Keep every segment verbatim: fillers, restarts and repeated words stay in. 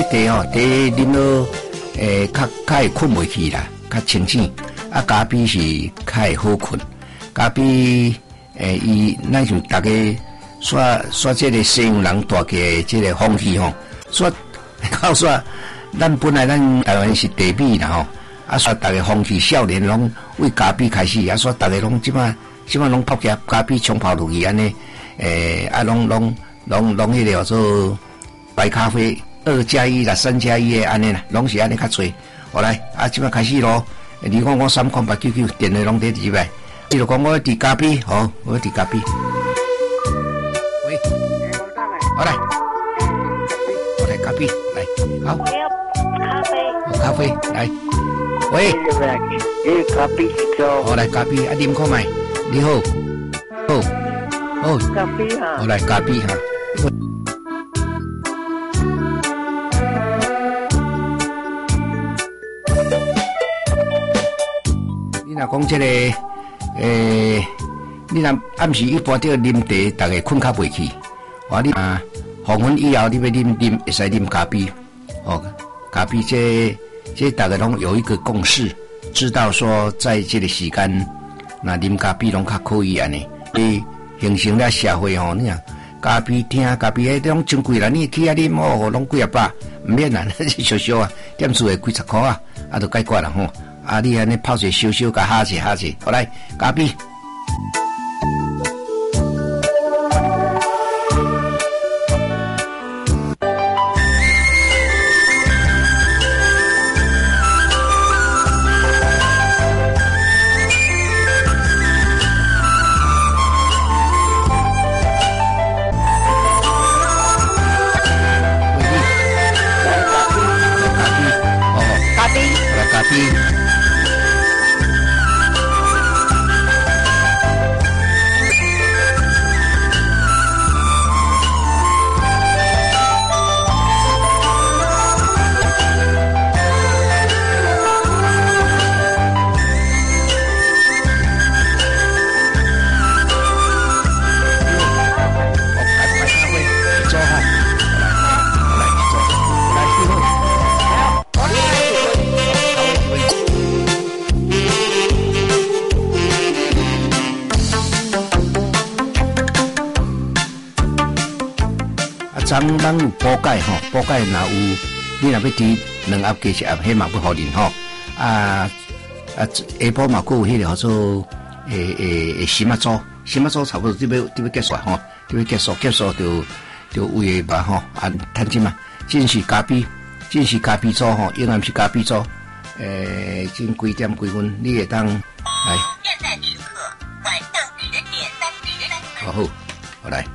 茶哦，茶啉了诶，较较会困袂去啦，较清醒。啊，咖啡是较会好困。咖啡诶，伊咱像大家煞煞这个西洋人大家这个风气吼，煞靠煞，咱本来咱台湾是地米啦吼，啊煞大家风气少年拢为咖啡开始，啊煞大家拢即摆即摆拢泡咖咖啡冲泡落去安尼，诶啊拢拢拢拢迄个叫做白咖啡二加一啦、三加一诶安尼啦，拢是安尼较侪。好来，啊即摆开始咯。你讲我三款八九九，电话拢得几摆？你就讲我滴咖啡，好，我滴咖啡。喂，好来，我来咖啡，来，好。 我要咖啡。 咖啡，来。喂。 诶，咖啡做。 好来咖啡，啊，啉看卖。你好，好，好。 咖啡哈。 好来咖啡哈。你若讲这个，诶，你若暗时一般要啉茶，大家困较袂去。话你啊，黄昏以后你要啉啉，会使啉咖啡。哦，咖啡这这大家拢有一个共识，知道说在这个时间，那啉咖啡拢较可以安尼。你形成了社会吼，你啊，咖啡厅、咖啡迄种真贵啦，你去遐啉哦，拢几啊百，唔免啦，小小啊，点数会几十块啊，啊就解决啦吼。啊，你安尼泡者烧烧，甲哈者哈者，好来咖啡。咱咱有补钙吼，补钙若有，你若要滴两盒加一盒，迄嘛要互恁吼。啊啊，下晡嘛佫有迄个叫做诶诶诶心啊组，心啊组差不多就要就要结束吼，就要结束结束就就有诶吧吼，啊，趁钱嘛，真是咖啡，真是咖啡组吼，永远是咖啡组。诶，真几点几分，你会当来。 现在时刻晚上十点三十三分。 好，好来。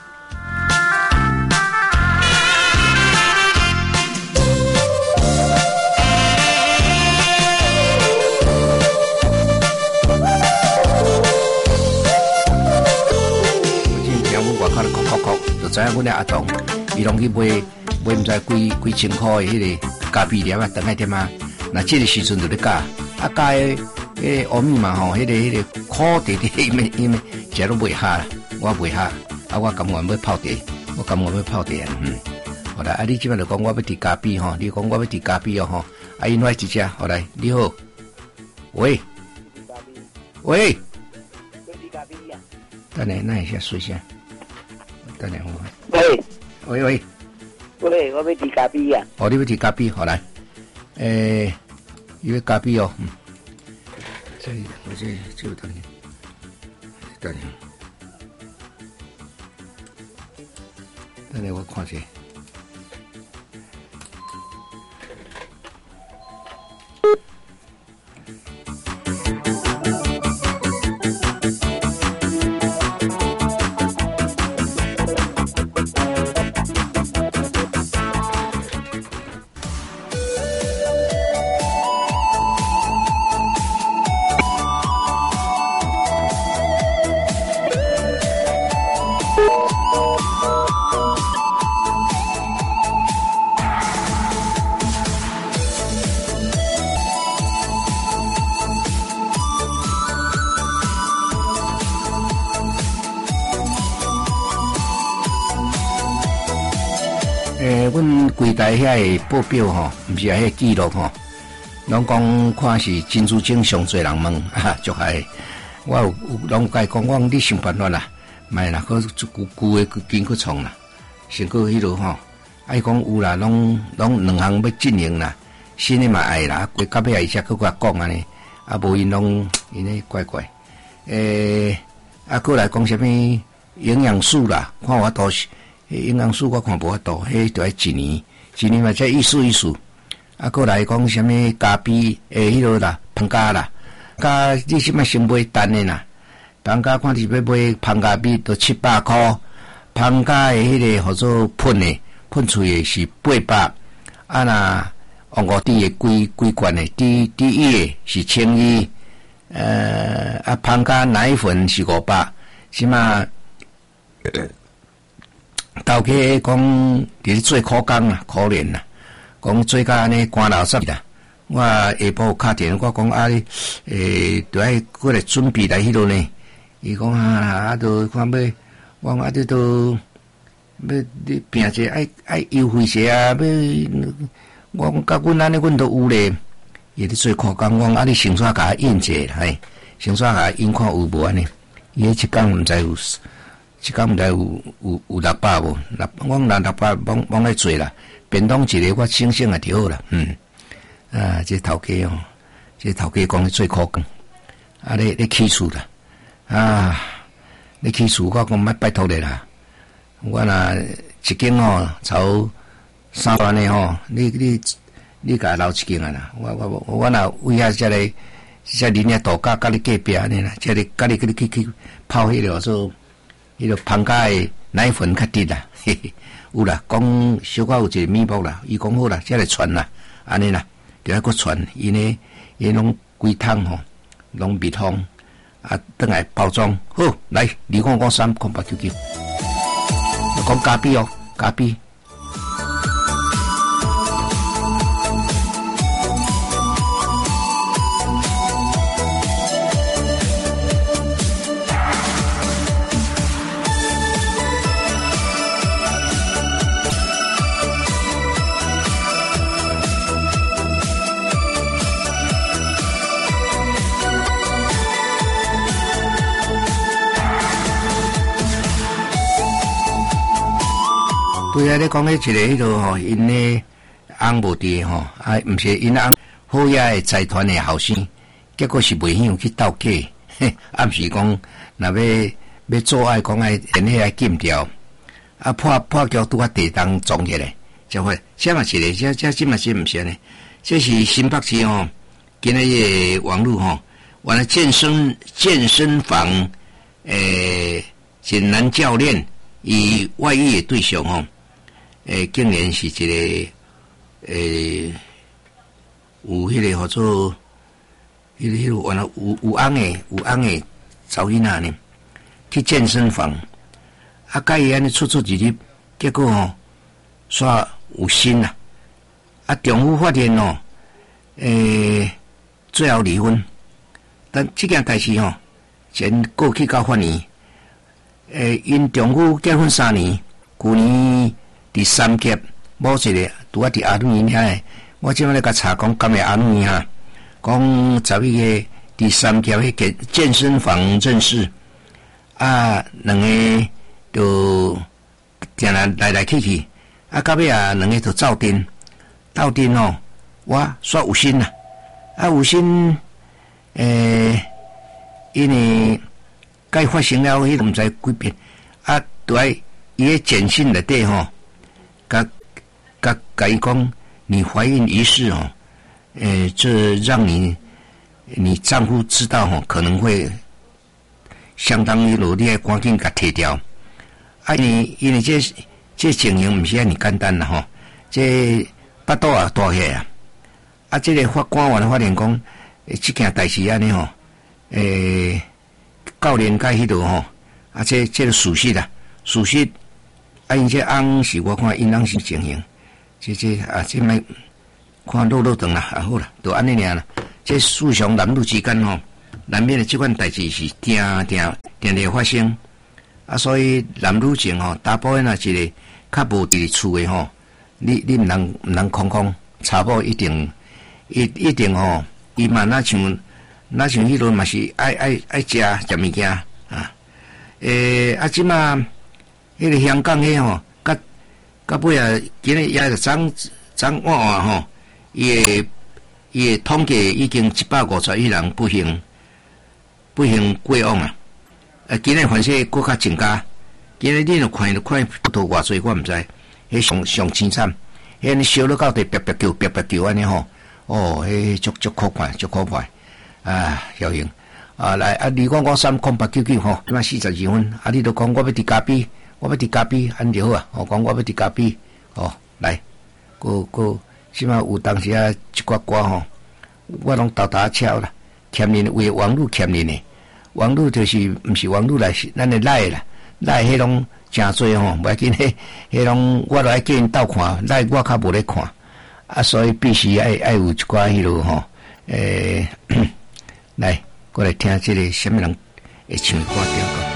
就知影阮的阿童，伊拢去买买毋知几几千块的迄个咖啡粒啊，等下点啊。那这个时阵就咧加，啊加的迄个乌米嘛吼，迄个迄个苦甜甜，因为因为食都袂下啦，我袂下，啊我甘愿要泡茶，我甘愿要泡茶，嗯。好啦，啊你即摆就讲我要滴咖啡吼，你讲我要滴咖啡哦吼，啊因来一只，好来，你好，喂，喂，等下，那一下说一下。等下， 喂， 喂喂， 喂，我要滴咖啡啊！ 哦，你要滴咖啡，好来，诶，因为咖啡哦，嗯，这我这这等你，等你，等下我看下。 阮柜台遐个报表吼，毋是遐个记录吼，拢讲看是金珠井上侪人问，哈，足害。我有有拢甲伊讲，我讲你想办法啦，卖啦，搁旧旧诶经过创啦，先过迄落吼。啊，伊讲有啦，拢拢两项要进行啦，新诶嘛爱啦，过到尾啊伊才搁甲我讲安尼，啊无因拢因咧怪怪。诶、欸，啊过来讲啥物营养素啦，看我多营养素我看无法度，迄着爱一年，一年嘛才意思意思。啊过来讲啥物咖啡诶，迄落啦，芳咖啦。咖你即摆先买单的啦，芳咖看你要买芳咖啡都七百箍，芳咖的迄个号做喷的，喷出的是八百，啊那红五滴的几几罐的，滴滴一的是千一，呃啊芳咖奶粉是五百，即嘛头家讲伫咧做苦工啦，可怜啦，讲做甲安尼寒流湿啦。我下晡敲电话，我讲啊，诶，着爱过来准备来迄落呢。伊讲啊，啊，都看要，我讲啊，这都要你拼者爱爱优惠些啊，要我讲甲阮安尼，阮都有咧。伊咧做苦工，我讲啊，你先煞甲印者，嘿，先煞甲印看有无安尼。伊迄一工毋知有，一工毋知有有有六百无？六，我讲六百，往往来做啦。便当一个我省省也着好啦，嗯。啊，这头家哦，这头家讲最苦工，啊，你你起厝啦，啊，你起厝，我讲莫拜托你啦，我若一间吼炒三万的吼，你你你甲留一间啊啦，我我我若为遐遮个遮人家度假，甲你隔壁安尼啦，遮个甲你去去去泡迄个做迄个芳咖的奶粉较滴啦，嘿嘿，有啦，讲小可有一个面包啦，伊讲好啦，遮来传啦，安尼啦。着还佫传，因呢，因拢规桶吼，拢密封，啊，转来包装好，来二五五三空八九九，讲咖啡哦，咖啡。对啊，你讲迄一个迄落吼，因咧翁无伫吼，啊，毋是因翁好野诶财团诶后生，结果是袂晓去斗价，嘿，啊，毋是讲若要要做爱讲爱连迄个禁掉，啊，破破桥拄啊地动撞起来，就会，这嘛是咧，这这这嘛是毋是呢？这是新北市吼，今日诶网络吼，完了健身健身房诶，简男教练以外遇诶对象吼。诶，竟然是一个诶，有迄个号做，迄个迄个原来有有翁诶，有翁诶查某囡仔呢，去健身房，啊，甲伊安尼出出入入，结果吼，煞有心啦，啊，丈夫发现吼，诶，最后离婚，但即件代志吼，前过去到法院，诶，因丈夫结婚三年，旧年。第三届，某一个拄啊伫阿鲁伊遐诶，我即摆咧甲查讲，敢会阿鲁伊哈，讲十一月第三届迄个健身房认识，啊，两个就定来来来去去，啊，到尾啊，两个就斗阵，斗阵哦，我煞有心啦，啊，有心，诶，因为该发生了迄毋知几遍，啊，拄爱伊个简讯内底吼。甲甲甲伊讲，你怀孕一事哦，呃，这让你你丈夫知道吼，可能会相当于努力的赶紧甲摕掉。啊，因为因为这这情形毋是遐尼简单啦吼，这巴肚也大起啊。啊，这个法官员发现讲，即件代志安尼吼，诶，教练甲迄度吼，啊，这这个事实啦，事实。啊，因这翁是我看因翁是情形，这这啊，这卖看落落长啦，啊好啦，就安尼尔啦。这事上男女之间吼，难免的这款代志是定定定定发生，啊，所以男女情吼，大部分啊一个较无伫厝的吼， 你你毋能毋能空空，查某一定一一定吼，伊嘛若像若像迄落嘛是爱爱爱食食物件啊。诶、欸，啊即嘛，迄个香港迄吼，甲甲尾啊，今日也是涨涨换换吼，伊诶伊诶统计已经一百五十亿人不幸不幸过往啊。啊，今日反正搁较增加，今日你著看著看不到偌济，我毋知。迄上上凄惨，迄你烧了到地白白叫白白叫安尼吼，哦，迄足足可怕，足可怕啊！效应啊来啊！你讲我三空八九九吼，即马四十二分，啊！你都讲我要伫咖啡，我要伫咖啡，安就好啊！我讲我要伫咖啡，哦，来，个个即马有当时啊一寡歌吼，我拢豆豆敲啦，欠人为网络欠人诶，网络就是毋是网络来是咱诶赖啦，赖迄种。诚多吼，袂要紧，迄迄拢我都爱叫因斗看，来我较无咧看，啊，所以必须爱爱有一寡迄落吼，诶、欸，来，过来听即个什么人会唱歌点歌。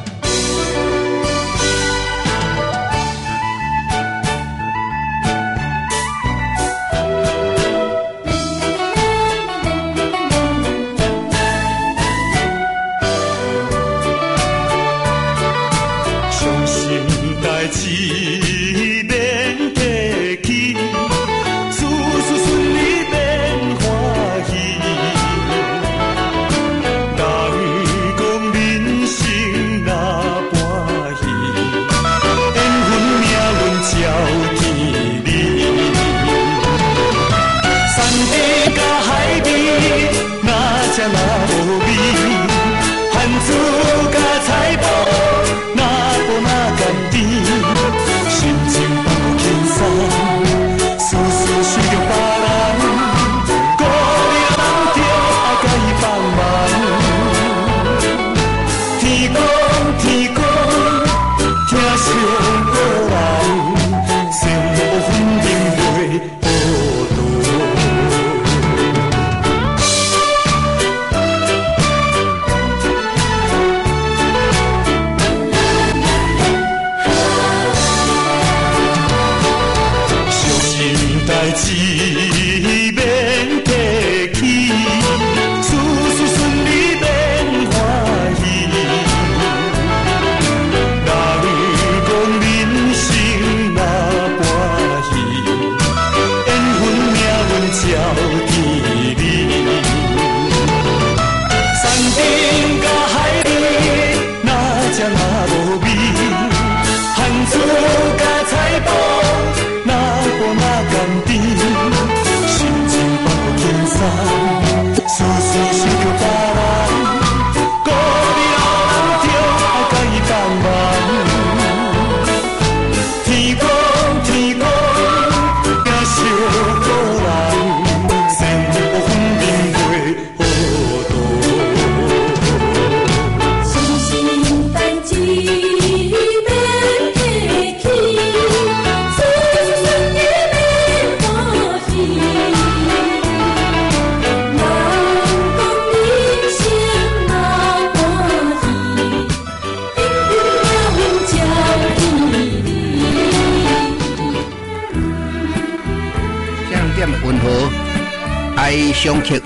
相克，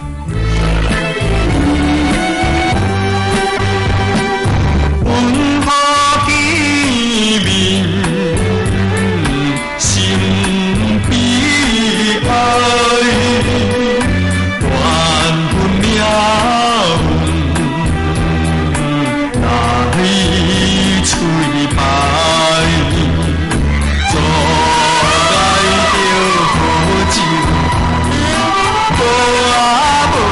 温和见面，心比爱，缘分了来催拜，做来着好酒。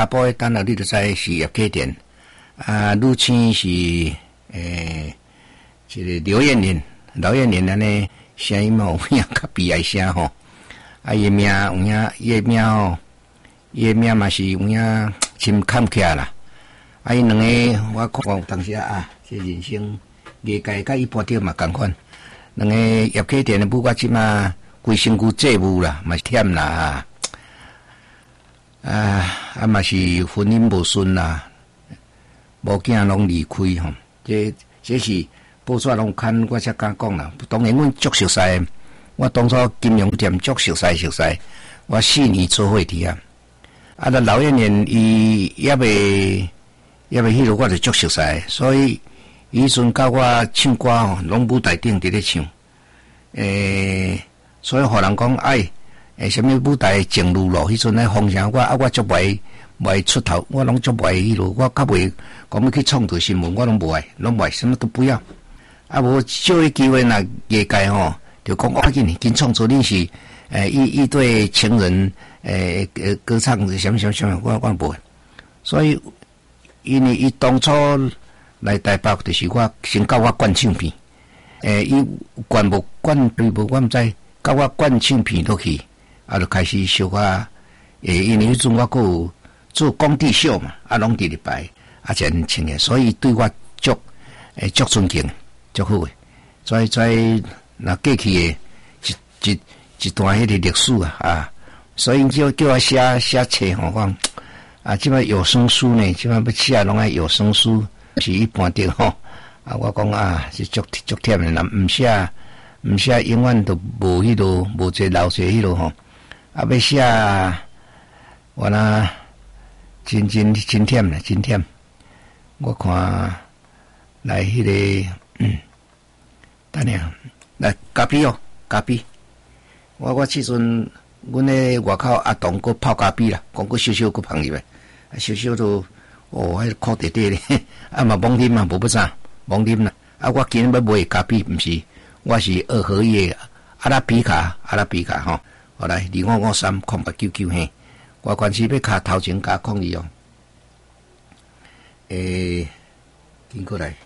查甫的等下你就知是叶启田，啊，女生是诶，这个刘艳玲，刘艳玲安尼声音嘛有影较悲哀声吼，啊，伊名有影，伊名吼，伊名嘛是有影真看起来啦。啊，伊两个我看有当时啊，这人生业界甲一般着嘛共款，两个叶启田的母我即嘛规身躯债务啦，嘛是忝啦。啊，啊嘛是婚姻无顺啦，无囝拢离开吼，这这是报纸拢看，我才敢讲啦。当然，阮足熟悉，我当初金融店足熟悉熟悉，我四年做伙伫啊。啊，那老演员伊也未也未迄落，我就足熟悉，所以伊阵甲我唱歌吼，拢舞台顶伫咧唱。诶、欸，所以互人讲哎。诶，什么舞台正路咯？迄阵咧风声，我啊，我足袂袂出头，我拢足袂迄落，我较袂讲要去创造新闻，我拢无爱，拢无爱，什么都不要。啊，无少个机会若业界吼，就讲我紧紧创作你是诶一一对情人，诶呃歌唱什么什么什么，我我无爱。所以因为伊当初来台北，就是我先教我灌唱片，诶，伊灌无灌对无，我毋知教我灌唱片落去。啊，就开始小可，诶，因为迄阵我还有做工地秀嘛，啊，拢伫礼拜，啊，真请诶，所以对我足诶足尊敬，足好诶。所以在那过去诶一一一段迄个历史啊，啊，所以叫叫我写写册吼，讲啊，即摆有声书呢，即摆要写拢爱有声书，是一般的吼。啊，我讲啊，是足足忝诶，若毋写毋写，永远都无迄落，无这老些迄落吼。啊，要写我那真真真忝啦，真忝。我看来迄、那个，嗯，等下来咖啡哦，咖啡。我我即阵，阮咧外口阿东搁泡咖啡啦，讲搁小小搁放入来，啊小小都哦，迄苦滴滴咧，啊嘛罔啉嘛，无要啥，罔啉啦。啊，我今日要买咖啡，毋是，我是二合一的阿拉比卡，阿拉比卡吼。好来，二五五三空八九九嘿，我关系要卡头前加抗议哦。诶，经过来。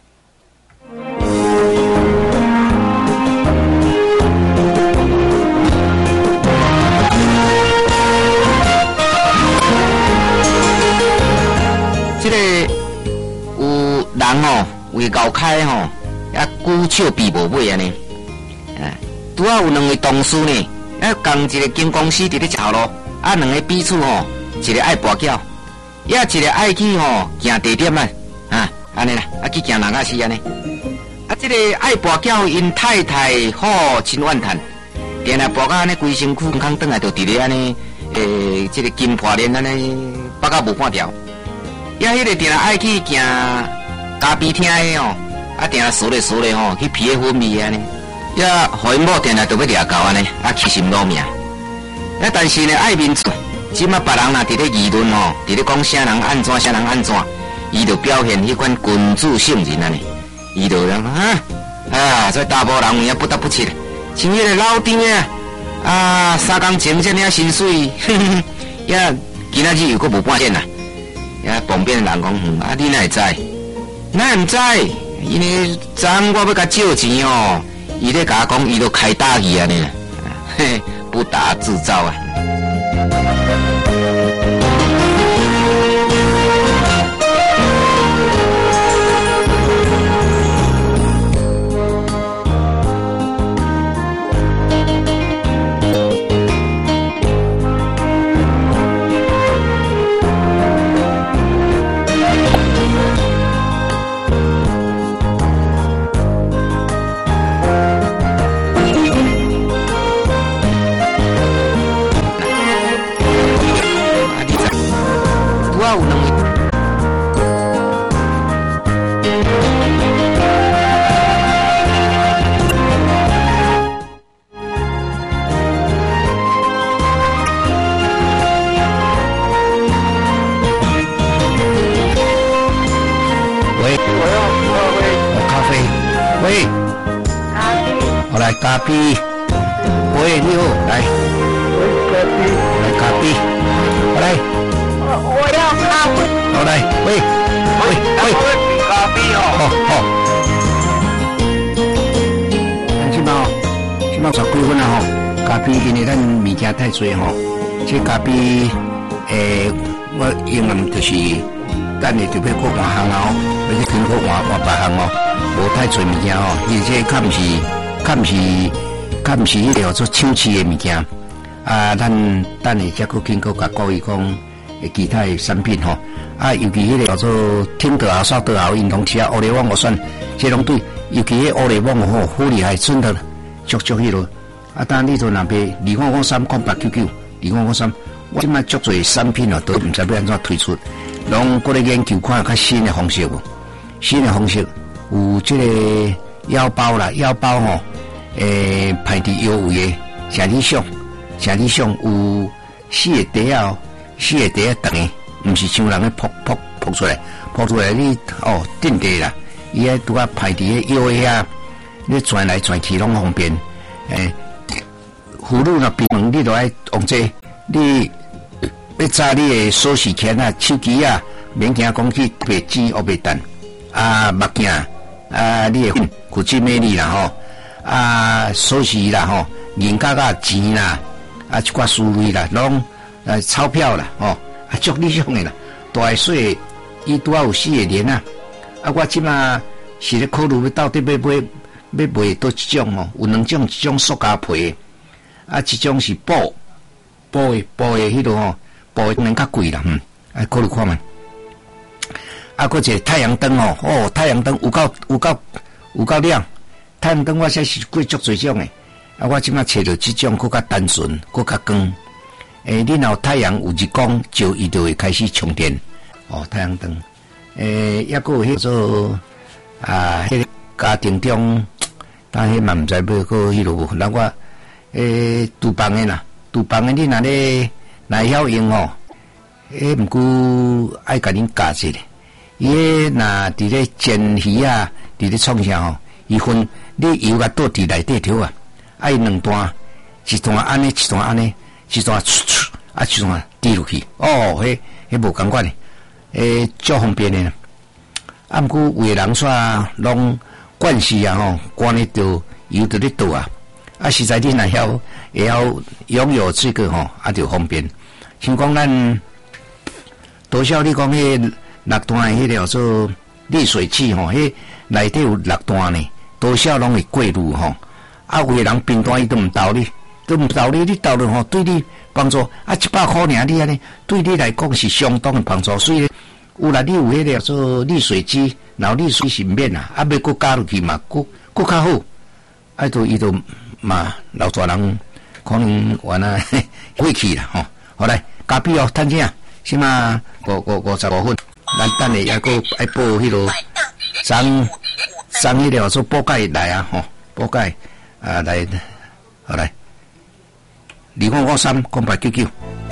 这个有人哦，为搞开吼，啊，久笑闭无尾安尼。啊，拄啊有两位同事呢。啊，共一个经公司伫咧跑路，啊，两个彼此吼，一个爱跋筊，也一个爱去吼行地点啊，啊，安尼啦，啊去行哪个死安尼，啊，这个爱跋筊因太太好千万叹，定来跋到安尼规身躯康转来就伫咧安尼，诶，这个金破链安尼绑到无半条，也迄个定来爱去行咖啡厅的哦，啊，定来数咧数咧吼，去皮个昏迷安尼。也互因某定来都要掠到安尼，啊起心落命。啊，但是呢爱面子，即马别人若伫咧议论吼，伫咧讲啥人安怎啥人安怎，伊就表现迄款君子圣人安尼，伊就讲啊啊，所以大部分人有影不得不切，像迄个老张啊，啊三工前遮尔薪水，哼哼，也今仔日又搁无半点啦。也旁边的人讲，嗯，啊你哪会知？哪会毋知？因为昨我要甲借钱哦。伊咧甲我讲，伊都开大去安尼啦，嘿，不打自招啊。咖啡，喂，你好，来，来咖啡，来， 我我要咖好来，喂喂喂， 咖啡哦。 好好。咱即马即马十几分啊吼，咖啡因为咱物件太多吼，这咖啡诶，我用的就是等下就要过换行哦，要去过换换别行哦，无太多物件哦，而且较毋是较毋是较毋是迄个叫做手持的物件。啊，咱等下再搁经过甲各位讲其他的产品吼，啊，尤其迄个叫做听得好、扫得好、运动起啊，乌力网我算，这拢对，尤其迄乌力网吼，好厉害，真的足足迄落。啊，当然你做若别二五五三空八九九，二五五三，我即摆足侪产品哦，都毋知要安怎推出，拢过来研究看较新的方式无？新的方式有即个腰包啦，腰包吼，诶、欸，排伫腰围的，诚理想。诚理想有四个底啊，四个底啊长的，毋是像人咧扑扑扑出来，扑出来你哦定地啦，伊迄拄啊排伫迄腰的啊，你转来转去拢方便。诶，葫芦若平门你都爱用这，你要炸你的锁匙钳啊、手机啊，免惊讲去白纸或白蛋啊、目镜啊，你的古迹美丽啦吼，啊锁匙啦吼，银角啊钱啦。啊，一寡书类啦，拢呃钞票啦，吼、哦，啊足理想的啦。大个小个，伊拄啊有四个连啊。啊，我即马是咧考虑要到底要买要买倒一种哦，有两种，一种塑胶皮的，啊，一种是布布的布的迄落吼，布的可能较贵啦，嗯，啊考虑看觅。啊，搁一个太阳灯哦，哦，太阳灯有够有够有够亮，太阳灯我说是贵足侪种的。啊，我即马找到即种更较单纯，更较光。诶、欸，你若有太阳有日光照，伊就会开始充电。哦，太阳灯。诶、欸，抑个有迄做啊，迄、那个家庭中，但迄嘛毋知要个迄落无。那我诶，厨房诶啦，厨房诶，你若咧若晓用哦，诶、欸，毋过爱甲恁教一下。伊迄若伫咧煎鱼啊，伫咧创啥吼？伊分你油甲倒伫内底头啊。啊，伊两段，一段安尼，一段安尼，一段出出，啊，一段滴落去。哦，迄迄无共款诶，诶，足方便诶啦。啊，毋过有诶人煞拢惯势啊吼，惯咧着油着咧倒啊。啊，实在你若晓会晓拥有这个吼，啊，就方便。像讲咱多少你讲迄六段诶迄个叫做滤水器吼，迄内底有六段呢，多少拢会过滤吼。啊，有个人平单伊都毋斗你，都毋斗你，你斗了吼，对你帮助啊一百块尔，你安尼对你来讲是相当的帮助。所以咧，有啦，你有迄个叫做滤水机，然后滤水是免啦，啊，要搁加入去嘛，搁搁较好。啊，都伊都嘛老大人可能原来晦气啦吼。好来，咖啡哦，趁钱，起码五五五十五分，咱等下还搁爱报迄落张张迄个叫做报价来啊吼，报价。啊，来，好来，二五五三空八九九。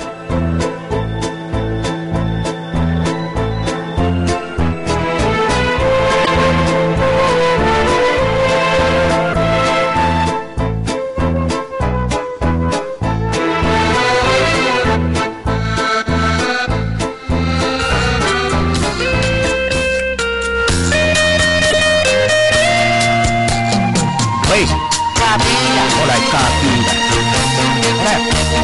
喂。 咖啡啦， 我来咖啡啦，来，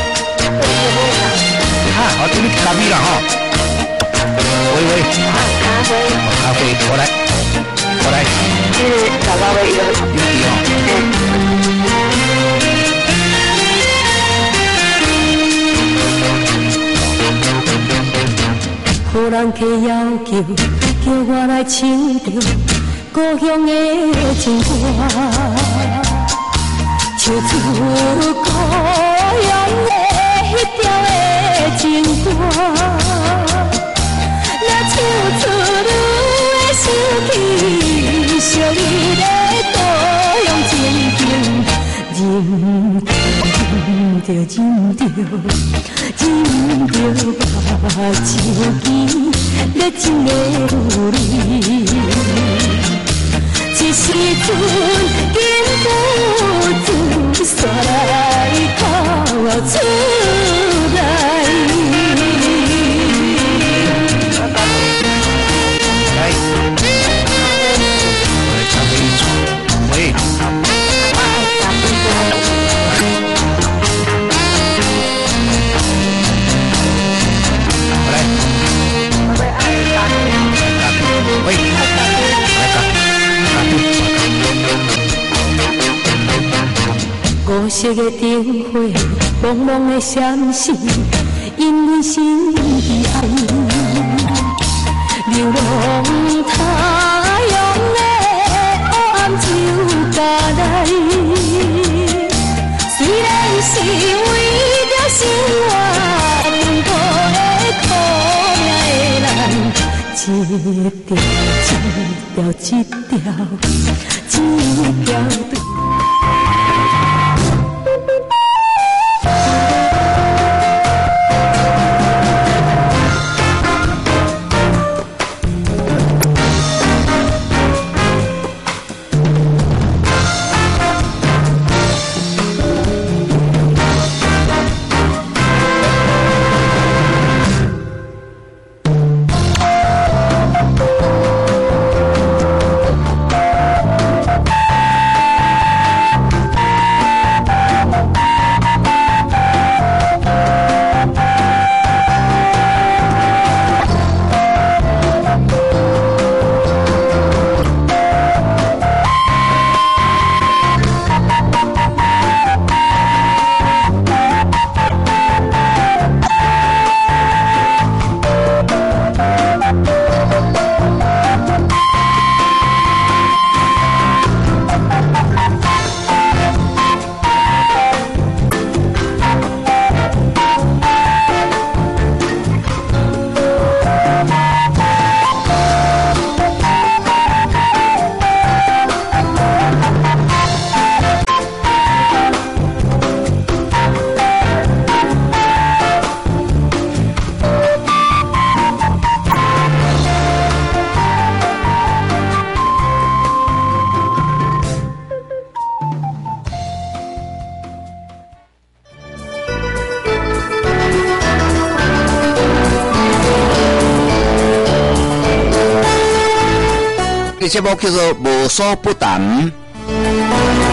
哈，我这里咖啡啦哈，喂喂， 咖啡， 咖啡，我来，我来， 是小咖啡一个， 有几哦？ 予人客要求，叫我来唱着故乡的情歌。唱出故乡的迄条的情歌，若唱出你的想起，想你的故乡情景，忍着忍着忍着目睭边，热情的有你。一时阵，紧不自煞来哭出来。 色的灯火，茫茫的闪烁，因为心的爱。流浪他乡的黑暗就加来，虽然是为了生活奔波的苦命的人，一条一条一条一条对。 节目叫做无所不谈。